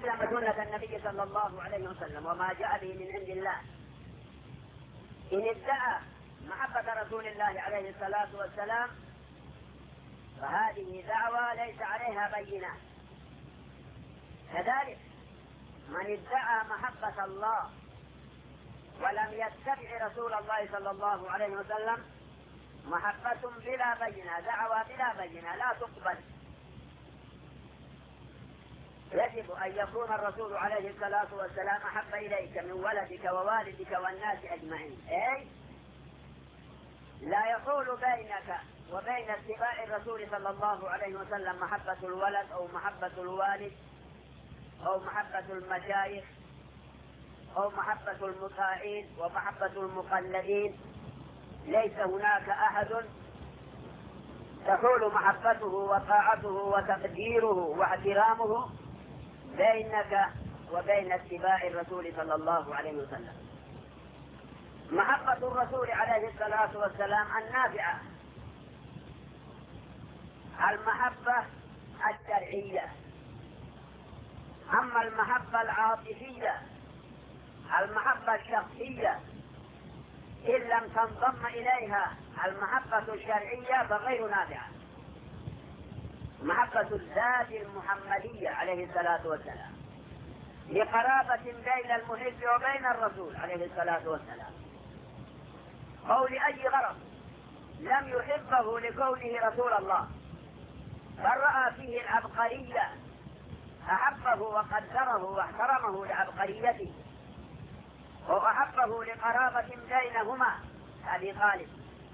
أسلم سنة النبي صلى الله عليه وسلم وما جاء به من عند الله إن ادعى محبة رسول الله عليه الصلاة والسلام فهذه دعوة ليس عليها بينة. كذلك من ادعى محبة الله ولم يتبع رسول الله صلى الله عليه وسلم محبة بلا بينة، دعوة بلا بينة لا تقبل. يجب أن يكون الرسول عليه الصلاة والسلام أحب إليك من ولدك ووالدك والناس أجمعين، أي لا يقول بينك وبين اتباع الرسول صلى الله عليه وسلم محبة الولد أو محبة الوالد أو محبة المشايخ أو محبة المطاعين ومحبة المقلدين. ليس هناك أحد تحول محبته وطاعته وتقديره واحترامه بينك وبين اتباع الرسول صلى الله عليه وسلم. محبة الرسول عليه الصلاة والسلام النافعة، المحبة الشرعية. أما المحبة العاطفية المحبة الشخصية إن لم تنضم إليها المحبة الشرعية فغير نافعة. محبة الذات المحمدية عليه الصلاة والسلام لقرابة بين المحب وبين الرسول عليه الصلاة والسلام، أو لأي غرض لم يحبه لكونه رسول الله بل رأى فيه العبقرية أحبه وقدره واحترمه لعبقريته، وأحبه لقرابة بينهما أبي طالب،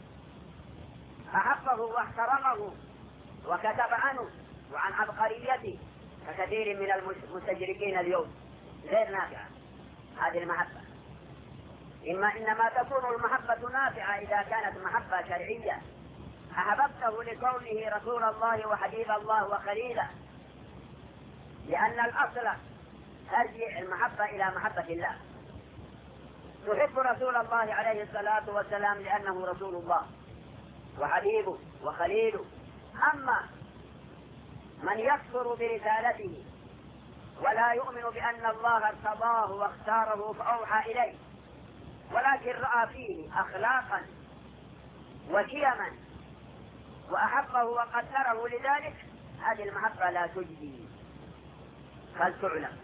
أحبه واحترمه وكتب عنه وعن عبقريته ككثير من المستشرقين اليوم. غير نافعة هذه المحبة. إنما تكون المحبة نافعة إذا كانت محبة شرعية، أحببته لكونه رسول الله وحبيب الله وخليله، لأن الأصل ترجع المحبة إلى محبة الله. تحب رسول الله عليه الصلاة والسلام لأنه رسول الله وحبيبه وخليله. أما من يكفر برسالته ولا يؤمن بأن الله ارتضاه واختاره فأوحى إليه، ولكن رأى فيه أخلاقا وشيما وأحبه وقدره لذلك، هذه المحبة لا تجدي فلتعلم.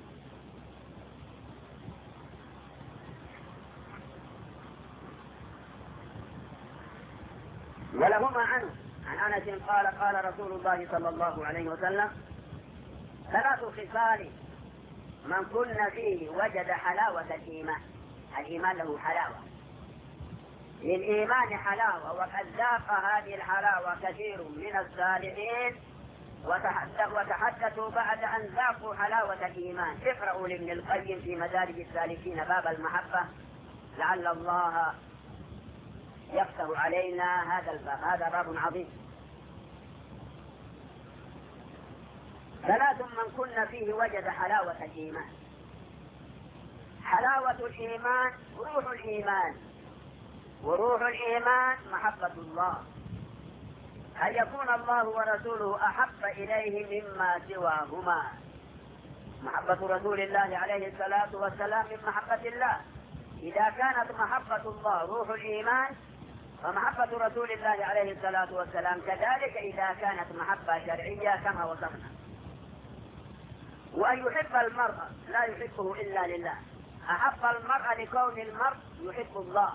ولهما عنه عن أنس قال قال رسول الله صلى الله عليه وسلم: 3 خصال من كن فيه وجد حلاوة الإيمان. الإيمان له حلاوة، للإيمان حلاوة، وقد ذاق هذه الحلاوة كثير من الصالحين وتحدثوا بعد أن ذاقوا حلاوة الإيمان. اقرأوا لابن القيم في مدارج السالكين باب المحبة، لعل الله يفتح علينا هذا الباب، هذا باب عظيم. 3 من كن فيه وجد حلاوة الإيمان. حلاوة الإيمان روح الإيمان، وروح الإيمان محبة الله، أن يكون الله ورسوله أحب إليه مما سواهما. محبة رسول الله عليه الصلاة والسلام من محبة الله. إذا كانت محبة الله روح الإيمان فمحبة رسول الله عليه الصلاة والسلام كذلك إذا كانت محبة شرعية كما وصفنا. وأن يحب المرء لا يحبه إلا لله. أحب المرء لكون المرء يحب الله.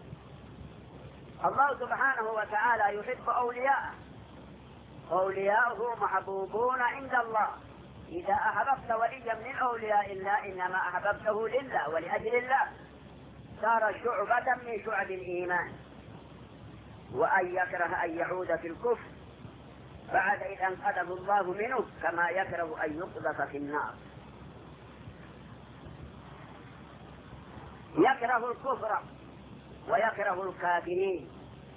الله سبحانه وتعالى يحب أولياءه، أولياؤه محبوبون عند الله. إذا أحببت وليا من أولياء الله إنما أحببته لله ولأجل الله، صار شعبة من شعب الإيمان. وأن يكره أن يعود في الكفر بعد إذ أنقذه الله منه، كما يكره أن يقذف في النار. يكره الكفر ويكره الكافرين،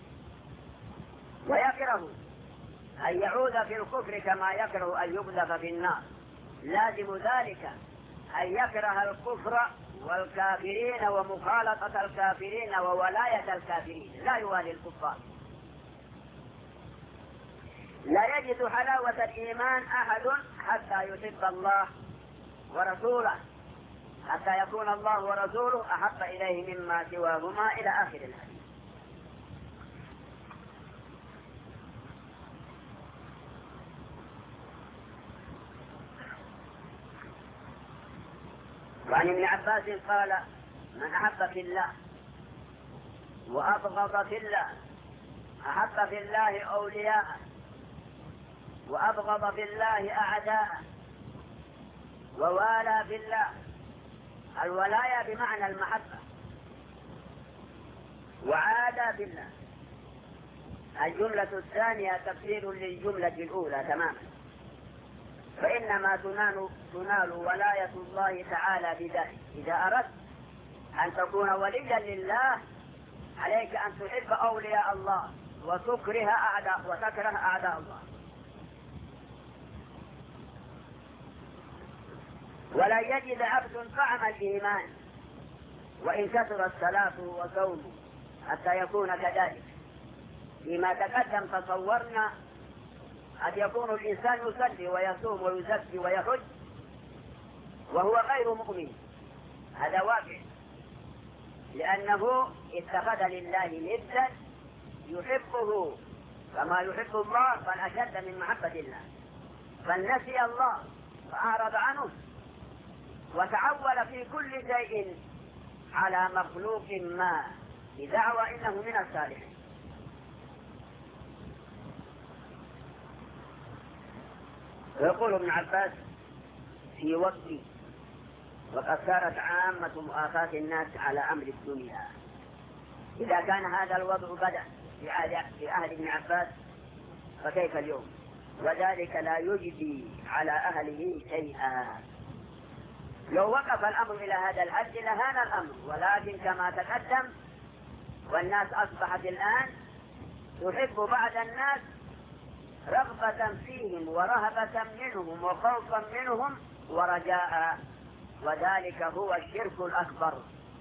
ويكره أن يعود في الكفر كما يكره أن يقذف في النار. لازم ذلك أن يكره الكفر والكافرين ومخالطة الكافرين وولاية الكافرين، لا يوالي الكفار. لا يجد حلاوة الإيمان أحد حتى يحب الله ورسوله حتى يكون الله ورسوله أحب إليه مما سواهما إلى آخر الحديث. وعن ابن عباس قال: من أحب في الله وأبغض في الله، أحب في الله أولياءه وأبغض في الله أعداءه، ووالى في الله. الولاية بمعنى المحبة، وعادى في الله. الجملة الثانية تفسير للجملة الأولى تماما، فإنما تنال ولاية الله تعالى بذلك. إذا أردت أن تكون وليا لله عليك أن تحب أولياء الله وتكره أعداء الله. ولا يجد عبد طعم الإيمان وإن كثر الصلاة وصومه حتى يكون كذلك. فيما تقدم تصورنا قد يكون الإنسان يصلي ويصوم ويزكي ويحج وهو غير مؤمن، هذا واقع، لأنه اتخذ لله ندا يحبه كما يحب الله، بل أشد من محبة الله، فنسي الله فأعرض عنه وتعول في كل شيء على مخلوق ما بدعوى إنه من الصالحين. ويقول ابن عباس: في وقت وقد صارت عامة مؤاخاة الناس على أمر الدنيا. إذا كان هذا الوضع بدأ في عهد ابن عباس فكيف اليوم؟ وذلك لا يجدي على أهله شيئا. لو وقف الأمر إلى هذا الحد لهان الأمر، ولكن كما تقدم والناس أصبحت الآن تحب بعض الناس رغبة فيهم ورهبة منهم وخوفا منهم ورجاء، وذلك هو الشرك الأكبر.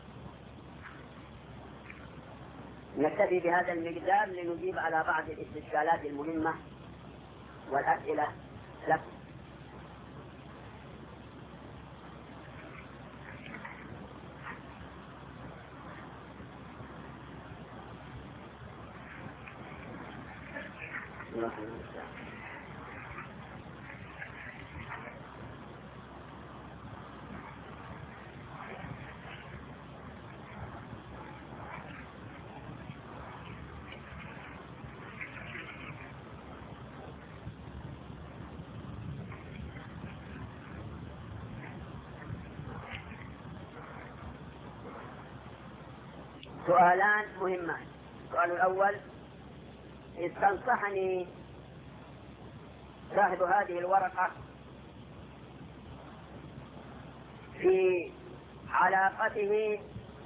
نكتفي بهذا المقدار لنجيب على بعض الاستشكالات المهمة والأسئلة لكم. سؤالان مهمان. السؤال الأول: استنصحني صاحب هذه الورقة في علاقته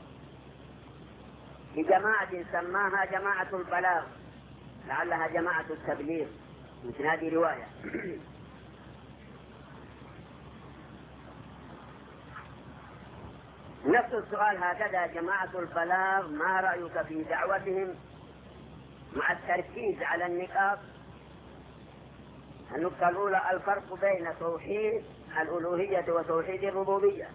بجماعة سماها جماعة البلاغ، لعلها جماعة التبليغ، مثل هذه رواية. نفس السؤال هكذا: جماعة البلاغ ما رأيك في دعوتهم مع التركيز على النقاط؟ النقطة الأولى: الفرق بين توحيد الألوهية وتوحيد الربوبية.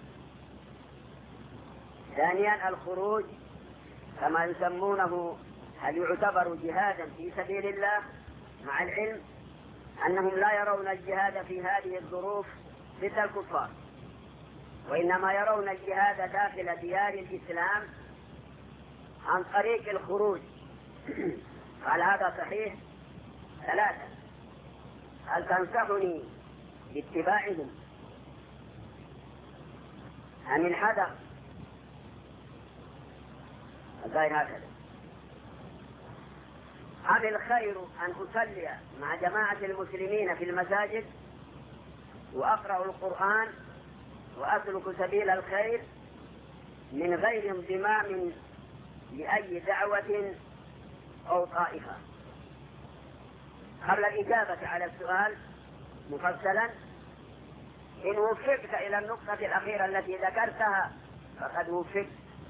ثانيا: الخروج كما يسمونه هل يعتبر جهادا في سبيل الله؟ مع العلم أنهم لا يرون الجهاد في هذه الظروف مثل الكفار، وإنما يرون الجهاد داخل ديار الإسلام عن طريق الخروج. قال: هذا صحيح؟ ثلاثة: هل تنصحني باتباعهم أم الحذر؟ غير هكذا. أم الخير أن أصلي مع جماعة المسلمين في المساجد وأقرأ القرآن وأسلك سبيل الخير من غير انضمام لأي دعوة أو طائفة؟ قبل الإجابة على السؤال مفصلا: إن وفقت إلى النقطة الأخيرة التي ذكرتها فقد وفقت.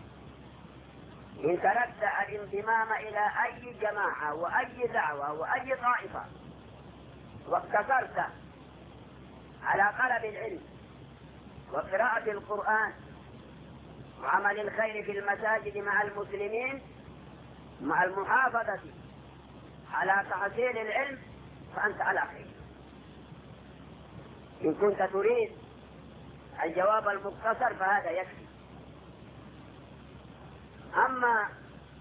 إن تركت الانضمام إلى أي جماعة وأي دعوة وأي طائفة واقتصرت على طلب العلم وقراءة القرآن وعمل الخير في المساجد مع المسلمين مع المحافظة على تحصيل العلم فأنت على خير. إن كنت تريد الجواب المختصر فهذا يكفي. أما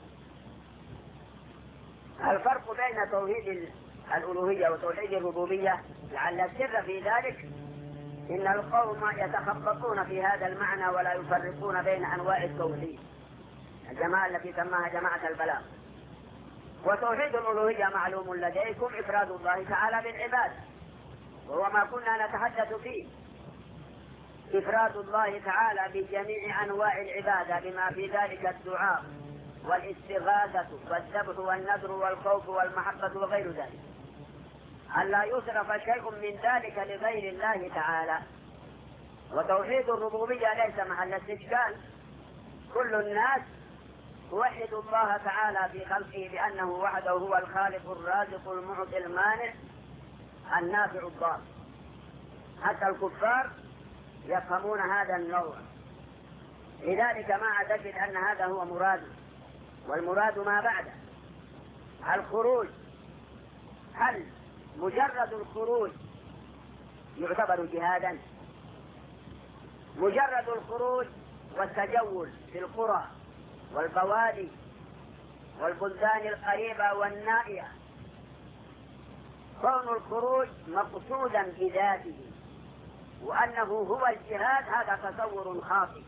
الفرق بين توحيد الألوهية وتوحيد الربوبية لعل السر في ذلك إن القوم يتخبطون في هذا المعنى ولا يفرقون بين أنواع التوحيد، الجماعة التي سماها جماعة البلاغ. وتوحيد الألوهية معلوم لديكم إفراد الله تعالى بالعباد، وهو ما كنا نتحدث فيه، إفراد الله تعالى بجميع أنواع العبادة بما في ذلك الدعاء والاستغاثة والذبح والنذر والخوف والمحبة وغير ذلك، ألا يصرف شيء من ذلك لغير الله تعالى. وتوحيد الربوبية ليس محل استشكال، كل الناس توحد الله تعالى في خلقه بأنه وحده هو الخالق الرازق المعطي المانع النافع الضار، حتى الكفار يفهمون هذا النوع. لذلك ما أعتقد أن هذا هو مراده، والمراد ما بعده. الخروج، هل مجرد الخروج يعتبر جهادا؟ مجرد الخروج والتجول في القرى والبوادي والبلدان القريبة والنائية، كون الخروج مقصودا بذاته وأنه هو الجهاد، هذا تصور خاطئ.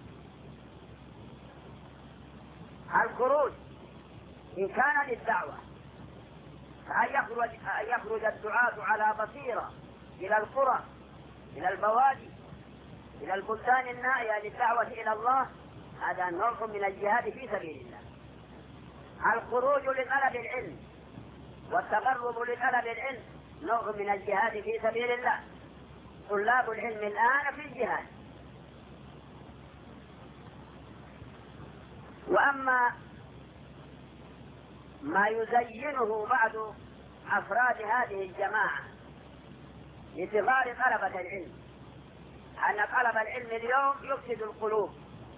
الخروج إن كان للدعوة فأن يخرج الدعاة على بصيرة إلى القرى إلى البوادي إلى البلدان النائية للدعوة إلى الله، هذا نوع من الجهاد في سبيل الله. الخروج لطلب العلم والتقرب لطلب العلم نوع من الجهاد في سبيل الله. طلاب العلم الآن في الجهاد. وأما ما يزينه بعض أفراد هذه الجماعة لصغار طلبة العلم، أن طلب العلم اليوم يفسد القلوب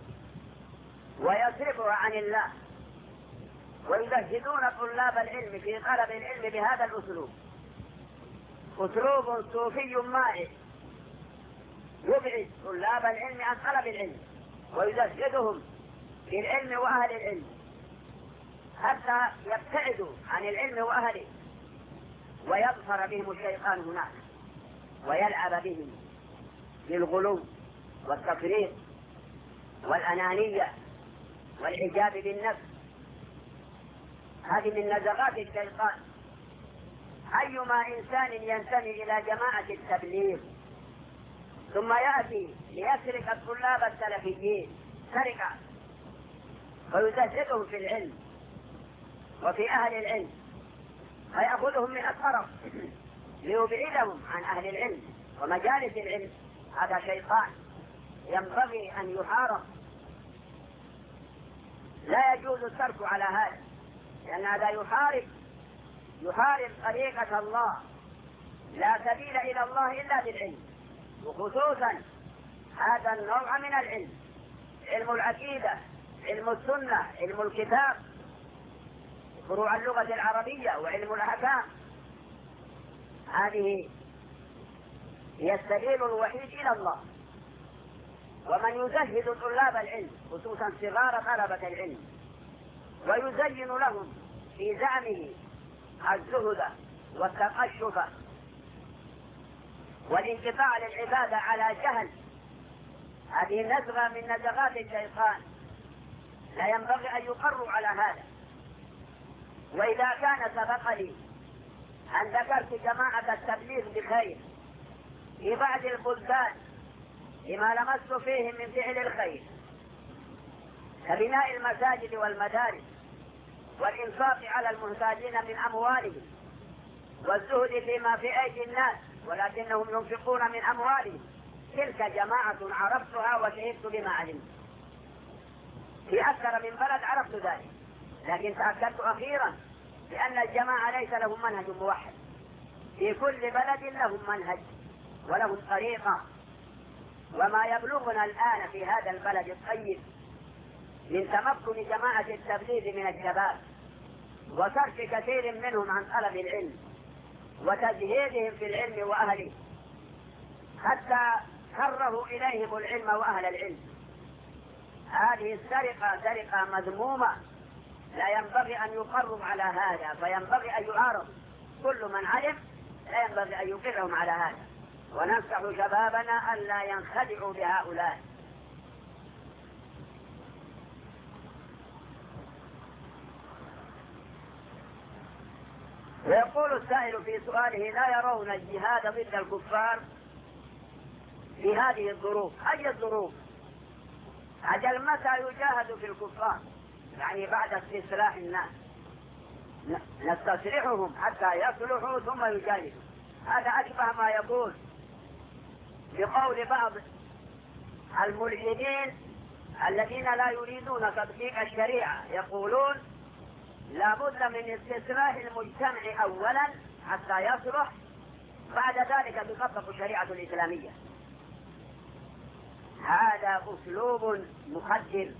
ويصرفها عن الله، ويزهدون طلاب العلم في طلب العلم بهذا الأسلوب، أسلوب صوفي مائع يبعد طلاب العلم عن طلب العلم ويزهدهم في العلم وأهل العلم حتى يبتعدوا عن العلم وأهله، ويظفر بهم الشيطان هناك ويلعب بهم بالغلو والتفريط والأنانية والإعجاب بالنفس. هذه من نزغات الشيطان. أيما إنسان ينتمي إلى جماعة التبليغ ثم يأتي ليسرق الطلاب السلفيين سرقة ويزهدهم في العلم وفي أهل العلم فيأخذهم من الطرف ليبعدهم عن أهل العلم ومجالس العلم، هذا شيطان ينبغي أن يحارب. لا يجوز الترك على هذا، لأن هذا يحارب طريقة الله. لا سبيل إلى الله إلا بالعلم، وخصوصا هذا النوع من العلم، علم العقيدة، علم السنة، علم الكتاب، فروع اللغة العربية وعلم الأحكام. هذه هي السبيل الوحيد إلى الله. ومن يزهد طلاب العلم خصوصا صغار طلبة العلم ويزين لهم في زعمه الزهد والتقشف والانقطاع للعبادة على جهل، هذه نزغة من نزغات الشيطان، لا ينبغي أن يقروا على هذا. وإذا كان سبق لي أن ذكرت جماعة التبليغ بخير في بعض البلدان لما لمست فيهم من فعل الخير كبناء المساجد والمدارس والإنفاق على المحتاجين من أموالهم والزهد فيما في أيدي الناس ولكنهم ينفقون من أموالهم، تلك جماعة عرفتها وشهدت بما علمت. في أكثر من بلد عرفت ذلك، لكن تأكدت أخيرا بأن الجماعة ليس لهم منهج موحد، في كل بلد لهم منهج ولهم طريقة وما يبلغنا الآن في هذا البلد الطيب من تمكن جماعة التبليغ من الشباب وصرف كثير منهم عن طلب العلم وتزهيدهم في العلم وأهله حتى كرهوا إليهم العلم وأهل العلم. هذه السرقة سرقة مذمومة، لا ينبغي أن يقروا على هذا، فينبغي أن يعارض كل من علم، لا ينبغي أن يقرهم على هذا. وننصح شبابنا أن لا ينخدعوا بهؤلاء. ويقول السائل في سؤاله: لا يرون الجهاد ضد الكفار في هذه الظروف. أي الظروف؟ أجل متى يجاهد في الكفار؟ يعني بعد استصلاح الناس، نستصلحهم حتى يصلحوا ثم يجاهدوا. هذا أشبه ما يقول بقول بعض الملحدين الذين لا يريدون تطبيق الشريعة، يقولون لا بد من استصلاح المجتمع أولا حتى يصلح، بعد ذلك تطبق الشريعة الإسلامية. هذا أسلوب مخدر.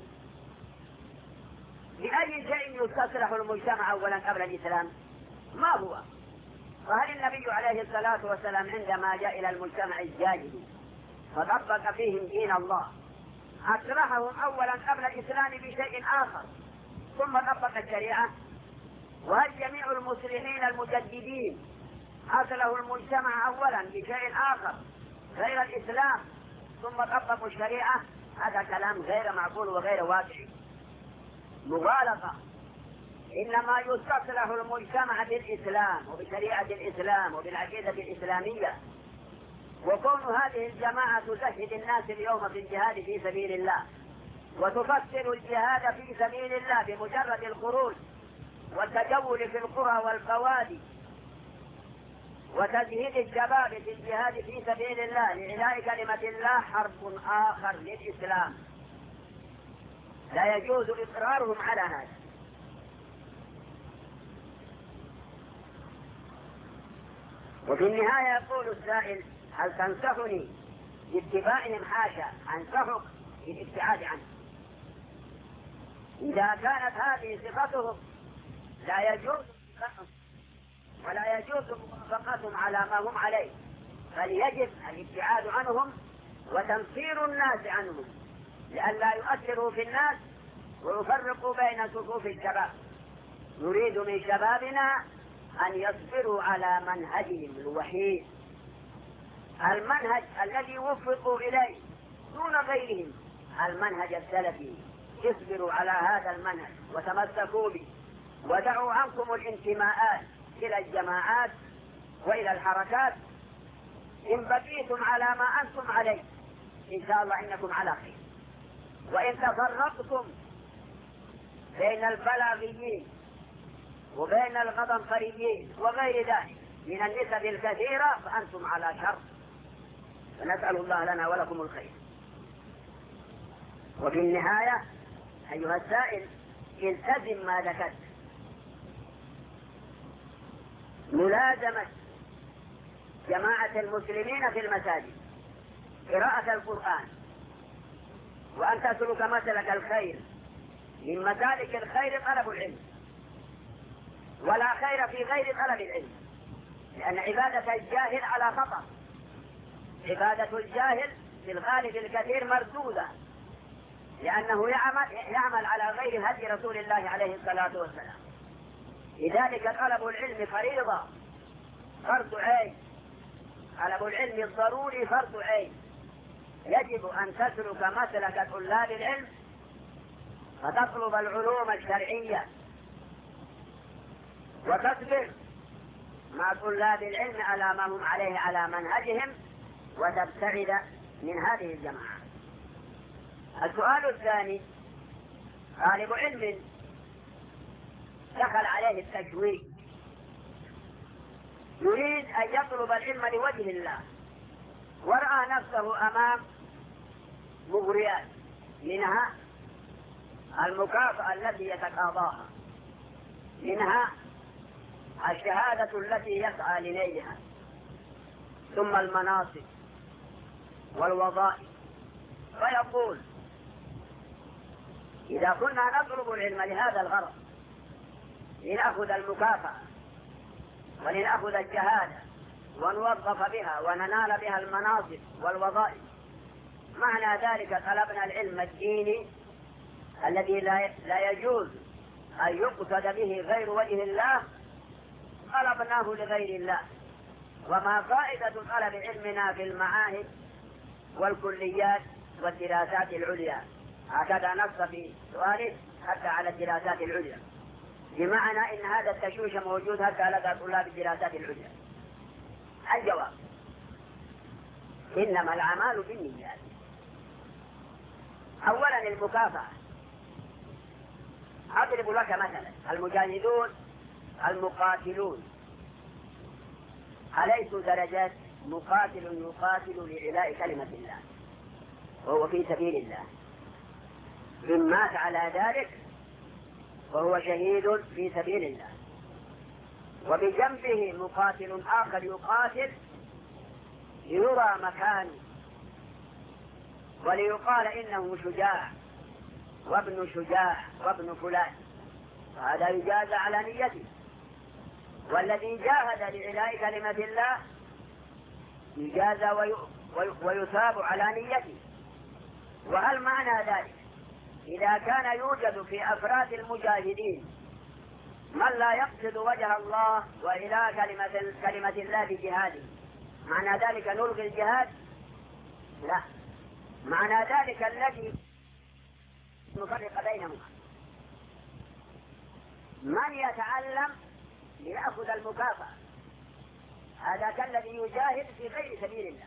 بأي شيء يستصلح المجتمع أولا قبل الإسلام؟ ما هو؟ وهل النبي عليه الصلاة والسلام عندما جاء إلى المجتمع الجاهلي فطبق فيهم دين الله أصلحهم أولا قبل الإسلام بشيء آخر ثم طبق الشريعة؟ وهل جميع المسلمين المجددين أصلحوا المجتمع أولا بشيء آخر غير الإسلام ثم طبقوا الشريعة؟ هذا كلام غير معقول وغير واقعي، مغالطة. إنما يستصلح المجتمع بالإسلام وبشريعة الإسلام وبالعقيدة الإسلامية. وكون هذه الجماعة تزهد الناس اليوم في الجهاد في سبيل الله وتفسر الجهاد في سبيل الله بمجرد الخروج والتجول في القرى والبوادي وتزهيد الشباب في الجهاد في سبيل الله لإعلاء كلمة الله، حرب آخر للإسلام لا يجوز إقرارهم على هذا. وفي النهاية يقول السائل: هل تنصحني باتباعهم؟ حاشا، أنصحك بالابتعاد عنه. إذا كانت هذه صفتهم لا يجوز ولا يجوز موافقتهم على ما هم عليه، فليجب الابتعاد عنهم وتنفير الناس عنهم لئلا يؤثروا في الناس ويفرقوا بين صفوف الشباب. نريد من شبابنا أن يصبروا على منهجهم الوحيد، المنهج الذي وفقوا إليه دون غيرهم، المنهج السلفي. اصبروا على هذا المنهج وتمسكوا به، ودعوا عنكم الانتماءات إلى الجماعات وإلى الحركات. إن بقيتم على ما أنتم عليه إن شاء الله إنكم على خير. وإن تفرقتم بين البلاغيين وبين الغضنفريين وغير ذلك من النسب الكثيرة فأنتم على شر، فنسأل الله لنا ولكم الخير. وفي النهاية أيها السائل، التزم ما ذكرت، ملازمة جماعة المسلمين في المساجد، قراءة القرآن، وأن تسلك مسلك الخير. من مسالك الخير طلب العلم، ولا خير في غير طلب العلم، لأن عبادة الجاهل على خطر. عبادة الجاهل في الغالب الكثير مردودة، لأنه يعمل على غير هدي رسول الله عليه الصلاة والسلام. لذلك طلب العلم فريضة، فرض عين. طلب العلم الضروري فرض عين. يجب أن تسلك مسلك طلاب العلم فتطلب العلوم الشرعية وتصبر مع طلاب العلم على ما هم عليه على منهجهم وتبتعد من هذه الجماعة. السؤال الثاني: طالب علم دخل عليه التجويد، يريد أن يطلب العلم لوجه الله، ورأى نفسه أمام مغريات، منها المكافأة التي يتقاضاها، منها الشهادة التي يسعى لنيلها، ثم المناصب والوظائف ويقول إذا كنا نطلب العلم لهذا الغرض، لنأخذ المكافأة ولنأخذ الشهادة ونوظف بها وننال بها المناصب والوظائف، معنى ذلك طلبنا العلم الديني الذي لا يجوز أن يقصد به غير وجه الله، طلبناه لغير الله. وما فائدة طلب علمنا في المعاهد والكليات والدراسات العليا؟ هكذا نص في سؤاله حتى على الدراسات العليا، بمعنى ان هذا التشويش موجود حتى لدى طلاب الدراسات العليا. الجواب: انما الاعمال بالنيات. اولا المكافأة. اضرب لك مثلا: المجاهدون المقاتلون أليسوا درجات؟ مقاتل يقاتل لإعلاء كلمة الله وهو في سبيل الله، إن مات على ذلك وهو شهيد في سبيل الله. وبجنبه مقاتل آخر يقاتل ليرى مكانه وليقال إنه شجاع وابن شجاع وابن فلان، فهذا يجازى على نيته. والذي جاهد لإعلاء كلمة الله يجازى ويثاب على نيته. وهل معنى ذلك إذا كان يوجد في أفراد المجاهدين من لا يقصد وجه الله وإعلاء كلمة الله بجهاده، معنى ذلك نلغي الجهاد؟ لا، معنى ذلك الذي نفرق بينهما. من يتعلم ليأخذ المكافأة هذا كالذي يجاهد في غير سبيل الله،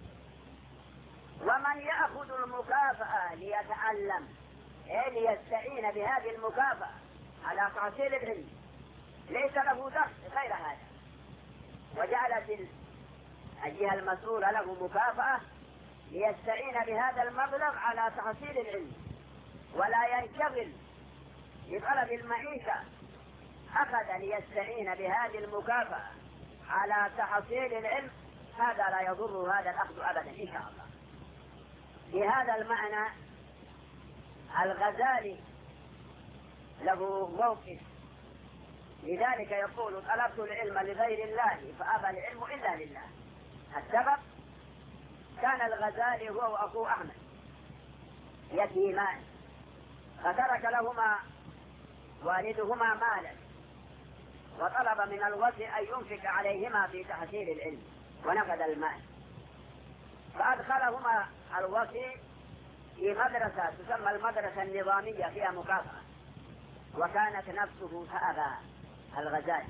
ومن يأخذ المكافأة ليتعلم ليستعين بهذه المكافأة على تحصيل العلم ليس له دخل غير هذا، وجعلت الجهة المسؤولة له مكافأة ليستعين بهذا المبلغ على تحصيل العلم ولا ينشغل بطلب المعيشة، أخذ ليستعين بهذه المكافأة على تحصيل العلم، هذا لا يضر هذا الأخذ أبدا إن شاء الله. بهذا المعنى الغزالي له موقف، لذلك يقول: طلبت العلم لغير الله فأبى العلم إلا لله. السبب: كان الغزالي هو وأخوه أحمد يتيمان، فترك لهما والدهما مالا، وطلب من الوصي أن ينفق عليهما في تحصيل العلم، ونفذ المال، فأدخلهما الوصي في مدرسة تسمى المدرسة النظامية فيها مكافأة، وكانت نفسه فأبى الغزالي.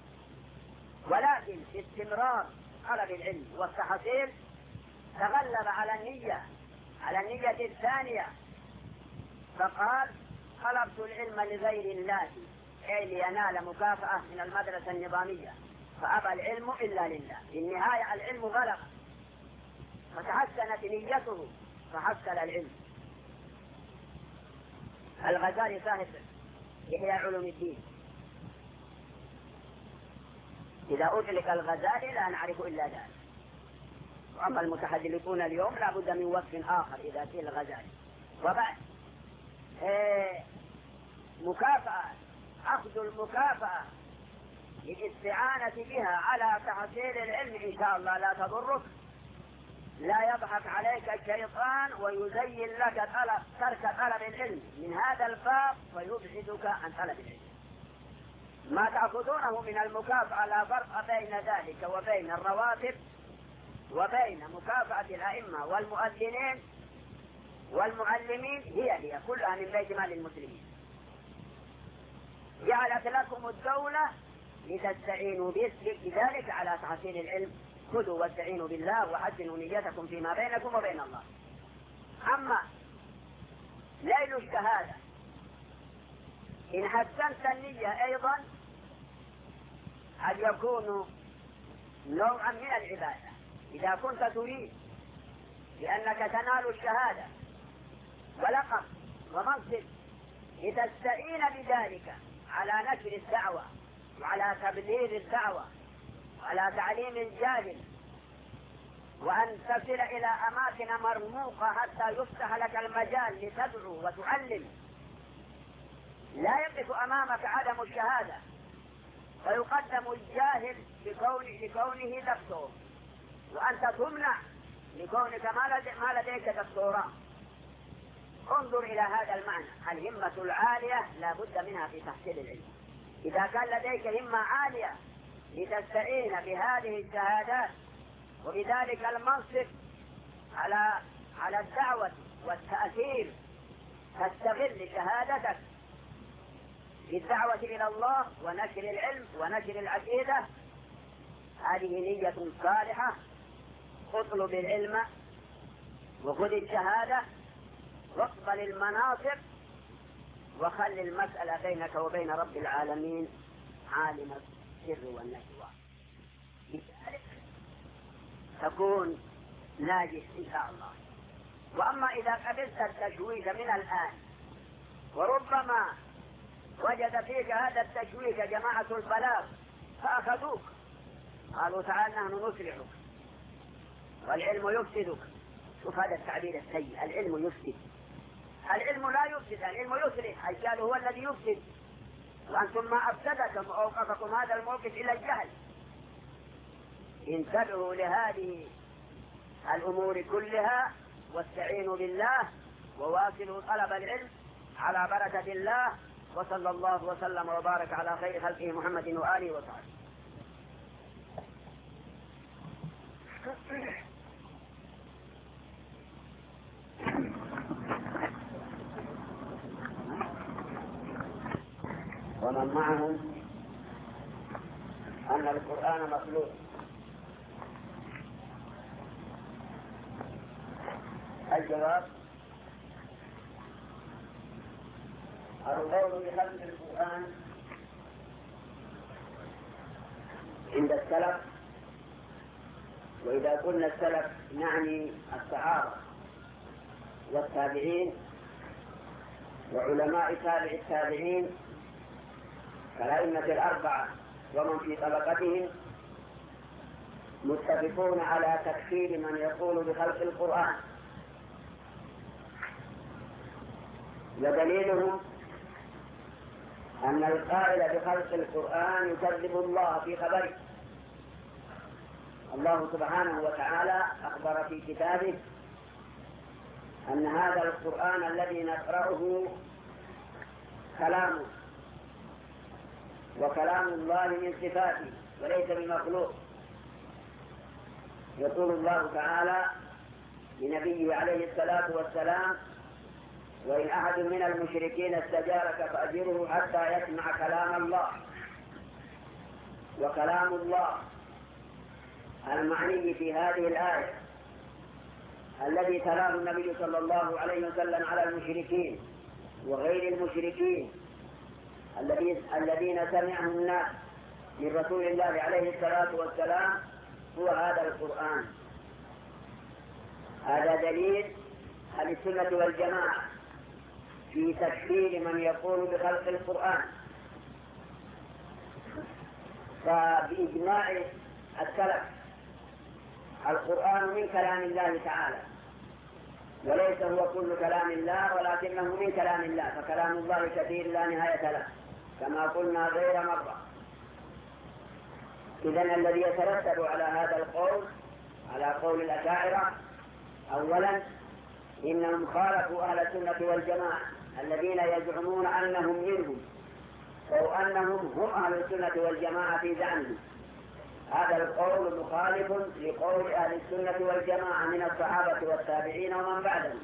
ولكن في استمرار طلب العلم والتحصيل تغلب على النية الثانية، فقال: طلبت العلم لغير الله أي لينال مكافأة من المدرسة النظامية، فأبى العلم إلا لله. في النهاية العلم غلب فتحسنت نيته فحصل العلم. الغزالي صاحب إحياء علوم الدين، إذا أطلق الغزالي لا نعرف إلا ذلك. وأما المتحدثون اليوم لا بد من وصف آخر إذا قيل الغزالي. وبعد مكافأة، أخذ المكافأة للاستعانة بها على تحصيل العلم إن شاء الله لا تضرك، لا يضحك عليك الشيطان ويزين لك ترك طلب العلم من هذا الباب ويبعدك عن طلب العلم. ما تأخذونه من المكافأة لا فرق بين ذلك وبين الرواتب وبين مكافأة الأئمة والمؤذنين والمعلمين، هي كلها من بيت مال المسلمين. جعلت لكم الدولة لتستعينوا بذلك على تحصيل العلم. خذوا واستعينوا بالله وحسنوا نيتكم فيما بينكم وبين الله. أما ليل الشهادة إن حسنت النية أيضا قد يكون نوعا من العبادة. إذا كنت تريد لأنك تنال الشهادة ولقب ومنصب لتستعين بذلك على نشر الدعوة وعلى تبليغ الدعوة وعلى تعليم الجاهل وأن تصل إلى أماكن مرموقة حتى يفتح لك المجال لتدعو وتعلم. لا يقف أمامك عدم الشهادة، فيقدم الجاهل لكونه دكتور، وأنت تمنع لكونك ما لديك دكتوراه. انظر إلى هذا المعنى. الهمة العالية لا بد منها في تحصيل العلم. إذا كان لديك همة عالية لتستعين بهذه الشهادات وبذلك المنصب على الدعوة والتأثير، تستغل شهادتك في الدعوة إلى الله ونشر العلم ونشر العقيدة، هذه نية صالحة. اطلب العلم وخذ الشهادة واقبل المناصب، وخل المسألة بينك وبين رب العالمين عالم السر والنجوى، بذلك تكون ناجح إن شاء الله. وأما إذا قبلت التشويش من الآن وربما وجد فيك هذا التشويش جماعة البلاغ فأخذوك، قالوا تعال نحن نسرعك والعلم يفسدك. شوف هذا التعبير السيء، العلم يفسد. العلم لا يفسد، العلم يصلح. الجهل هو الذي يفسد، وأنتم ما أفسدكم وأوقفكم هذا الموقف إلى الجهل. انتبهوا لهذه الأمور كلها واستعينوا بالله وواصلوا طلب العلم على بركة الله. وصلى الله وسلم وبارك على خير خلقه محمد وآله وصحبه. ومن معهم أن القرآن مخلوق. الجواب: القول بخلق القرآن عند السلف، وإذا قلنا السلف نعني الصحابة والتابعين وعلماء تابع التابعين كالأئمة الأربعة ومن في طبقتهم، متفقون على تكفير من يقول بخلق القرآن. ودليلهم أن القائل بخلق القرآن يكذب الله في خبره. الله سبحانه وتعالى أخبر في كتابه أن هذا القرآن الذي نقرأه كلامه، وكلام الله من صفاته وليس بمخلوق. يقول الله تعالى لنبيه عليه الصلاة والسلام: وإن أحد من المشركين استجارك فأجره حتى يسمع كلام الله. وكلام الله المعني في هذه الآية الذي تلاه النبي صلى الله عليه وسلم على المشركين وغير المشركين الذين سمعهم الناس من رسول الله عليه الصلاة والسلام هو هذا القرآن. هذا دليل أهل السنة والجماعة في تكفير من يقول بخلق القرآن. فبإجماع السلف القرآن من كلام الله تعالى، وليس هو كل كلام الله ولكنه من كلام الله، فكلام الله كثير لا نهاية له كما قلنا غير مرة. إذن الذي يترتب على هذا القول على قول الأشاعرة: أولا إنهم خالفوا أهل السنة والجماعة الذين يزعمون أنهم منهم، أو أنهم هم أهل السنة والجماعة في زعمهم. هذا القول مخالف لقول أهل السنة والجماعة من الصحابة والتابعين ومن بعدهم.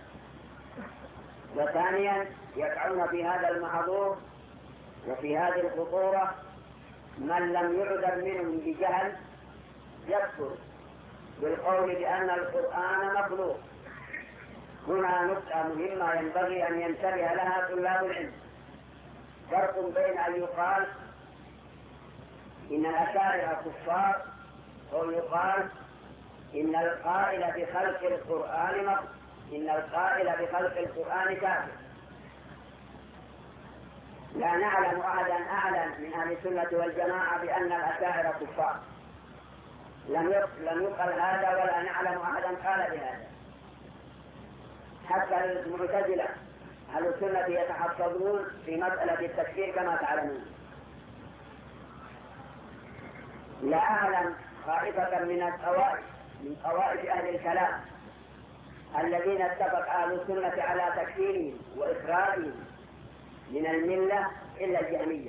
وثانيا يقعون في هذا المحظور وفي هذه الخطورة من لم يعذر منهم بجهل يكفر بالقول بأن القرآن مخلوق. هنا نقطة مهمة ينبغي أن ينتبه لها طلاب العلم. فرق بين أن يقال إن الأشاعرة كفار، أو يقال إن القائل بخلق القرآن كافر. لا نعلم أحدا أعلم من أهل السنة والجماعة بأن الأشاعرة كفار، لم يقل هذا ولا نعلم أحدا قال بهذا. حتى المعتزلة أهل السنة يتحفظون في مسألة التكفير كما تعلمون. لا أعلم طائفة من طوائف أهل الكلام الذين اتفق أهل السنة على تكفيرهم وإخراجهم من الملة إلا الجهمية.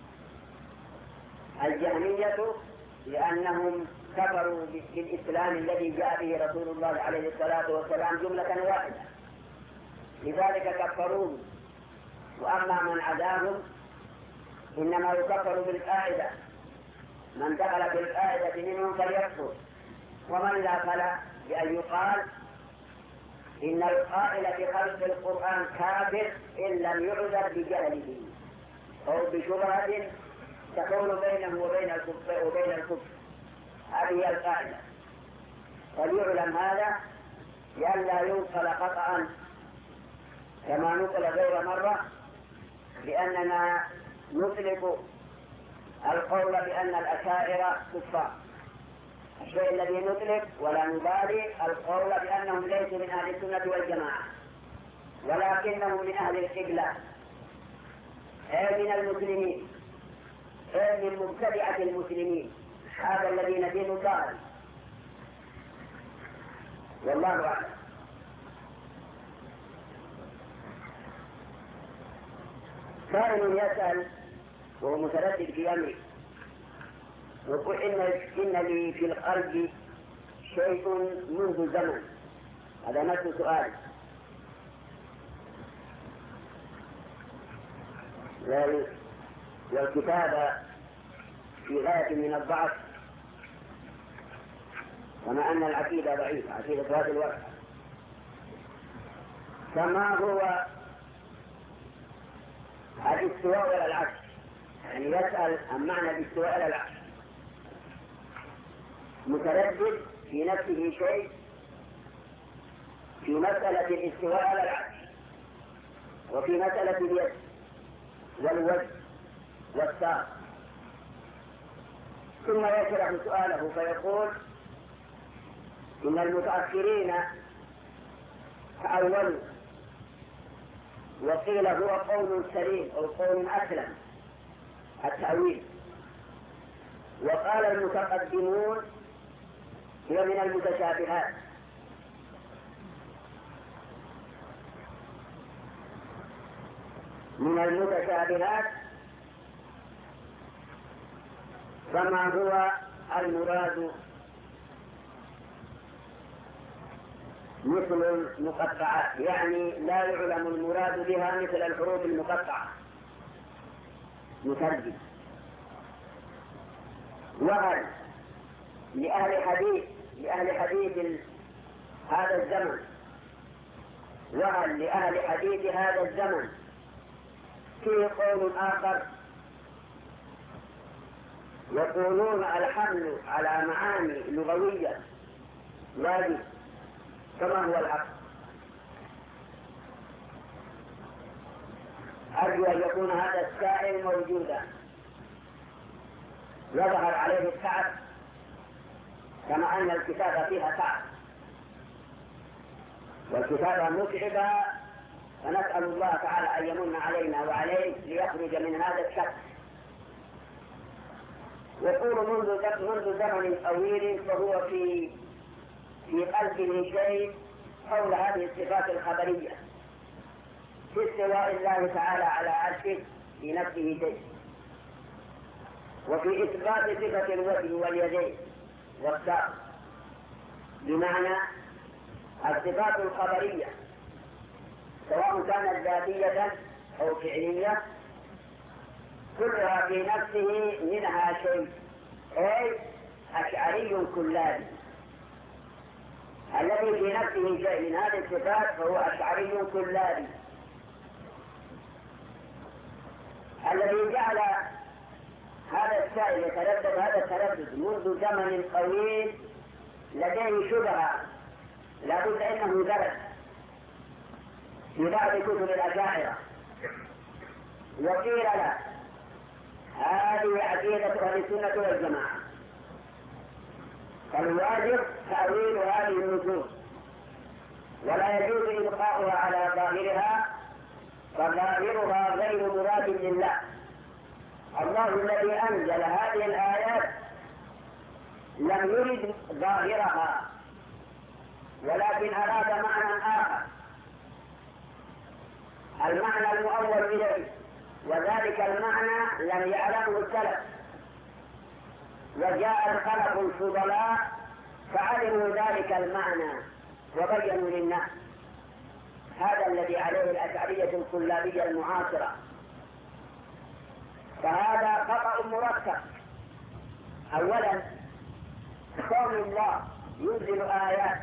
الجهمية لأنهم كفروا بالإسلام الذي جاء به رسول الله عليه الصلاة والسلام جملة واحدة، لذلك كفروه. وأما من عداهم إنما يكفر بالقاعدة، من دخل بالقاعدة منهم فليكفر، ومن لا فلا، بأن يقال إن القائل بخلق القرآن كافر إن لم يعذر بجهله أو بشبهة تكون بينه وبين الكفر. هذه هي القاعدة. وليعلم هذا لئلا ينقل خطأ كما نقل غير مرة بأننا نطلق القول بأن الأشاعرة كفار. الشيء الذي نطلق ولا نبالي القول بأنهم ليسوا من أهل السنة والجماعة، ولكنهم من أهل القبلة، أي من المسلمين، أي من مبتدعة المسلمين، هذا الذين دين الله. والله أعلم. سائل يسأل وهو متردد في أمره، يقول إن لي في القلب شيء منذ زمن. هذا نفس سؤال. والكتابة في غاية من الضعف، كما أن العقيدة ضعيفة، عقيدة هذا الوقت. فما هو الاستواء على العرش؟ يعني يسأل عن معنى الاستواء على العرش، متردد في نفسه شيء في مسألة الاستواء على العرش، وفي مسألة اليد والوجه والساق. ثم يشرح سؤاله فيقول إن المتأخرين تأولوا وقيل هو قول سليم أو قول أسلم التأويل، وقال المتقدمون هي من المتشابهات. من المتشابهات، فما هو المراد؟ مثل المقطعات، يعني لا يعلم المراد بها مثل الحروف المقطعة، مترجم. وهل لأهل حديث هذا الزمن، وهل لأهل حديث هذا الزمن فيه قول آخر يقولون الحمل على معاني لغوية واجب كما هو الحق؟ أرجو أن يكون هذا السائل موجودا يظهر عليه التعب، كما أن الكتابة فيها تعب، والكتابة متعبة، فنسأل الله تعالى أن يمن علينا وعليه ليخرج من هذا الشك. يقول منذ زمن طويل فهو في قلبه شيء حول هذه الصفات الخبرية، في استواء الله تعالى على عرشه في نفسه شيء، وفي إثبات صفة الوجه واليدين والساق، بمعنى الصفات الخبرية سواء كانت ذاتية أو فعلية كلها في نفسه منها شيء، أي أشعري كلابي. الذي في نفسه شيء من هذه الصفات فهو أشعري كلابي، الذي جعل هذا السائل يتردد هذا التردد منذ زمن طويل لديه شبهة لابد أنه درس في بعض كتب الأشاعرة، وقيل له هذه عقيدة أهل السنة والجماعة، فالواجب تأويل هذه النصوص، ولا يجوز إبقاؤها على ظاهرها، فظاهرها غير مراد لله. الله الذي أنزل هذه الآيات لم يرد ظاهرها، ولكن أراد معنى آخر، المعنى المؤول إليه، وذلك المعنى لم يعلمه السلف، وجاء الخلق الفضلاء فعلموا ذلك المعنى وبينوا للناس. هذا الذي عليه الأشعرية الكلابية المعاصرة، فهذا خطأ مركب. أولا، كون الله ينزل آيات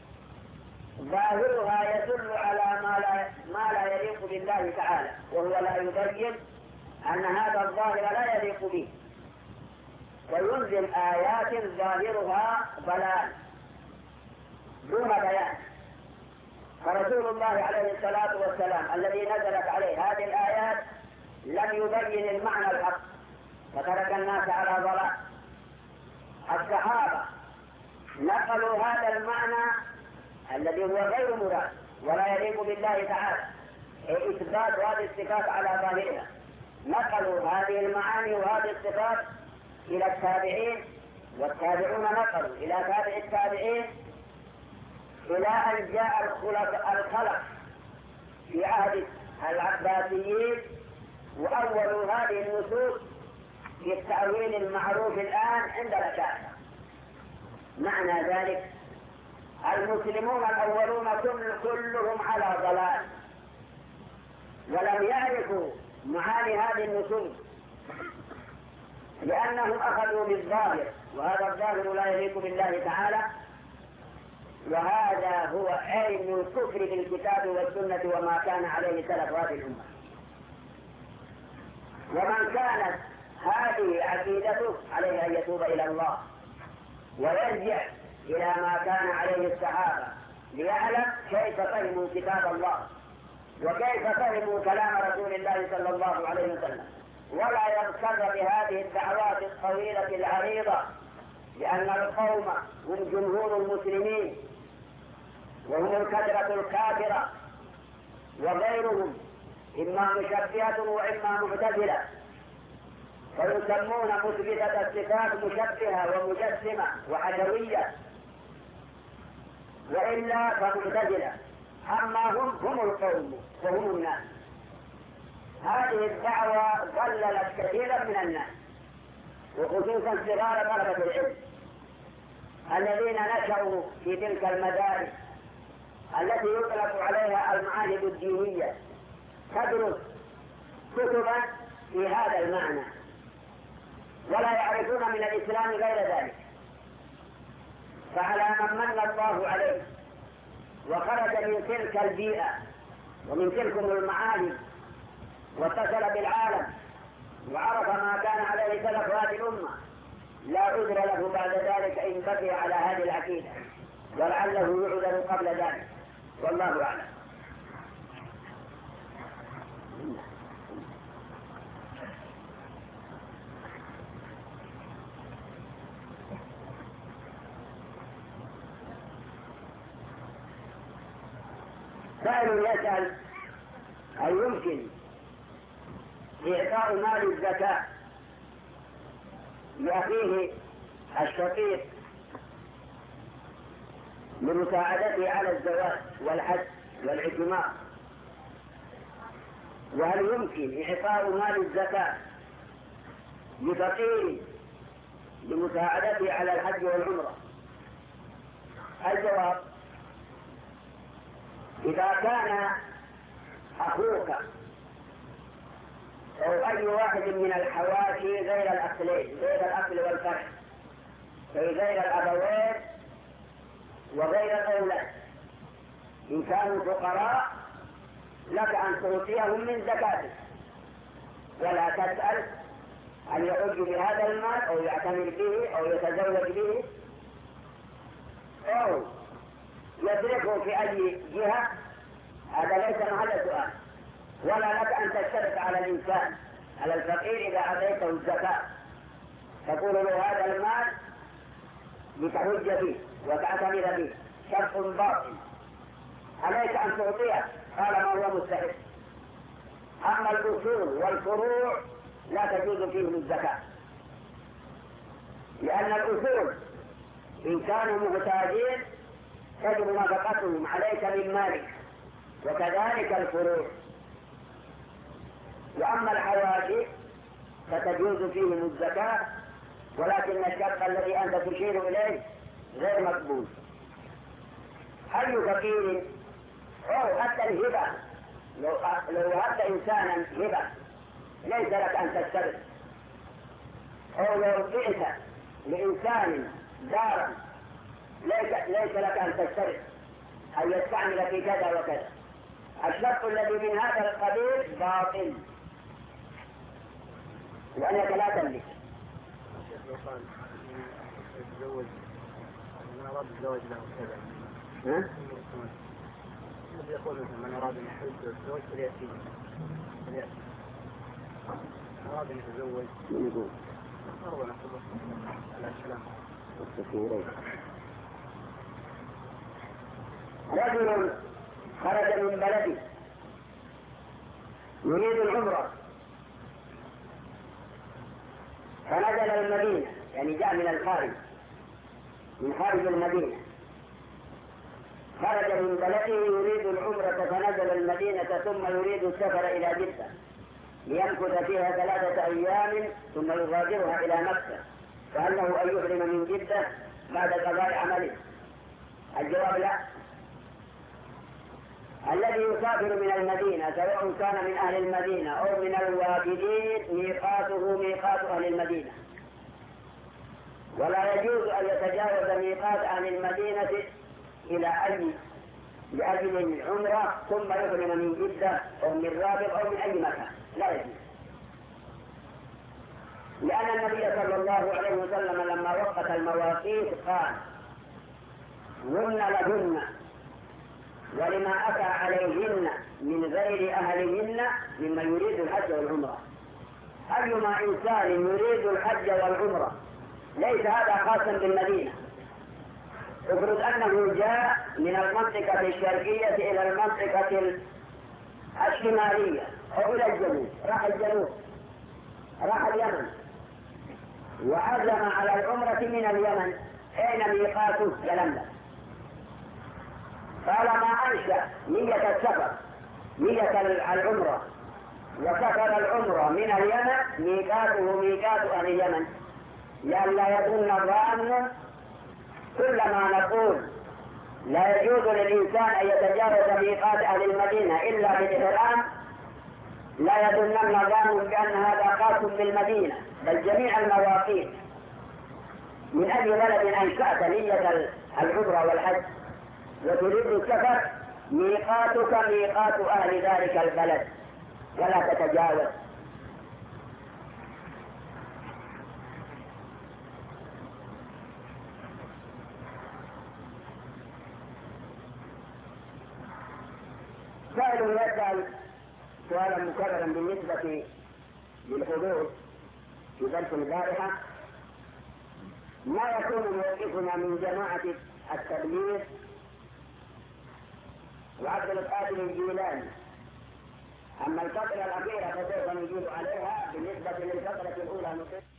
ظاهرها يدل على ما لا يليق بالله تعالى، وهو لا يبين أن هذا الظاهر لا يليق به، وينزل آيات ظاهرها ضلال دون بيان. فرسول الله عليه الصلاة والسلام الذي نزلت عليه هذه الآيات لم يبين المعنى الحق، فترك الناس على ضلال. الصحابة نقلوا هذا المعنى الذي هو غير مراد ولا يليق بالله تعالى، إثبات هذه الصفات على ظاهرها، نقلوا هذه المعاني وهذه الصفات إلى التابعين، والتابعون نقلوا إلى تابع التابعين، إلى أن جاء الخلق في عهد العباسيين وأولوا هذه النصوص في التأويل المعروف الآن عند الأشاعرة. معنى ذلك المسلمون الأولون كلهم على ضلال، ولم يعرفوا معاني هذه النصوص، لأنهم أخذوا بالظاهر، وهذا الظاهر لا يليق بالله تعالى، وهذا هو عين الكفر بالكتاب والسنة وما كان عليه سلف هذه الأمة. ومن كانت هذه عقيدته عليه أن يتوب إلى الله ويرجع إلى ما كان عليه الصحابة، ليعلم كيف فهموا كتاب الله وكيف فهموا كلام رسول الله صلى الله عليه وسلم، ولا يغتر بهذه الدعوات الطويلة العريضة، لأن القوم هم جمهور المسلمين وهم الكثرة الكافرة، وغيرهم إما مشبهة وإما معتزلة، فيسمون مثبتة الصفات مشبهة ومجسمة وحشوية، وإلا فمعتزلة. أما هم القوم وهم الناس. هذه الدعوة ضللت كثيرا من الناس، وخصوصا صغار طلبة العلم الذين نشأوا في تلك المدارس التي يطلق عليها المعاهد الدينية، تدرس كتبا في هذا المعنى ولا يعرفون من الإسلام غير ذلك. فعلى من من الله عليه وخرج من تلك البيئة ومن تلكم المعاهد واتصل بالعالم وعرف ما كان عليه سلف هذه الأمة، لا عذر له بعد ذلك إن بقي على هذه العقيدة، ولعله يعذر قبل ذلك، والله أعلم. سائل يسأل: هل يمكن إعطاء مال الزكاة لأخيه الشقيق لمساعدته على الزواج والحج والاعتمار؟ وهل يمكن إعطاء مال الزكاة لفقير لمساعدته على الحج والعمرة؟ الجواب: إذا كان أخوك أو أي واحد من الحواشي غير الأصلين، غير الأصل والفرع، أي غير الأبوين وغير الأولاد، إن كانوا فقراء لك أن تعطيهم من زكاتك، ولا تسأل أن يحج بهذا المال أو يعتمر به أو يتزوج به أو يدركه في أي جهة، هذا ليس محل سؤال. ولا لك أن تشترط على الإنسان، على الفقير إذا أعطيته الزكاة، تقول له هذا المال لتحج فيه وتعتمد فيه شرط باطل عليك أن تعطيه طالما هو مستحق. أما الأصول والفروع لا تجوز فيهم الزكاة، لأن الأصول إن كانوا محتاجين تجب نفقتهم عليك من مالك، وكذلك الفروع. وأما الحواشي فتجوز فيهم الزكاة، ولكن الشرط الذي أنت تشير إليه غير مقبول. أي فقير أو حتى الهبة، لو وهبت إنسانا هبة ليس لك أن تشترط، أو لو بعت لإنسان دارا ليس لك أن تشترط أن يستعمل في كذا وكذا. الشرط الذي من هذا القبيل باطل لأنك لا تملك. يتزوج من أراد الزواج له كذا، يقول مثلا من أراد أن يحج الزواج فليأتي أراد أن يتزوج يقول أرضنا على السلام. رجل خرج من بلده يريد العمرة فنزل المدينة، يعني جاء من الخارج، من خارج المدينة، خرج من بلده يريد العمرة فنزل المدينة ثم يريد السفر إلى جدة ليمكث فيها 3 أيام ثم يغادرها إلى مكة، فأنه أن يحرم من جدة بعد قضاء عمله؟ الجواب لا. الذي يسافر من المدينة سواء كان من أهل المدينة أو من الوافدين ميقاته ميقات أهل المدينة، ولا يجوز أن يتجاوز ميقات أهل المدينة إلى لأجل العمرة ثم يحرم من جدة أو من رابغ أو من أي مكان، لا يجوز. لأن النبي صلى الله عليه وسلم لما وقت المواقيت قال: هن لهن ولما أتى عليهن من غير أهلهن ممن يريد الحج والعمرة. أيما إنسان يريد الحج والعمرة ليس هذا خاصا بالمدينة. افرض أنه جاء من المنطقة الشرقية إلى المنطقة الشمالية أو إلى الجنوب، راح اليمن وعزم على العمرة من اليمن، أين ميقاته؟ يلملم. طالما أنشأ نية السفر، نية العمرة، وسفر العمرة من اليمن ميقاته ميقات أهل اليمن، لئلا يظن الظان كلما نقول لا يجوز للإنسان أن يتجاوز ميقات أهل المدينة إلا بالإحرام، لا يظنن الظان بأن هذا خاص بالمدينة، بل جميع المواقيت. من أي بلد أنشأت نية العمرة والحج وتريد السفر ميقاتك ميقات أهل ذلك البلد ولا تتجاوز. سائل يسأل سؤالا مكررا بالنسبة للحضور في درس البارحة: ما يكون موقفنا من جماعة التبليغ وعبد القادر الجيلاني؟ أما الفترة الأخيرة فسوف نجيب عليها. بالنسبة للفترة الأولى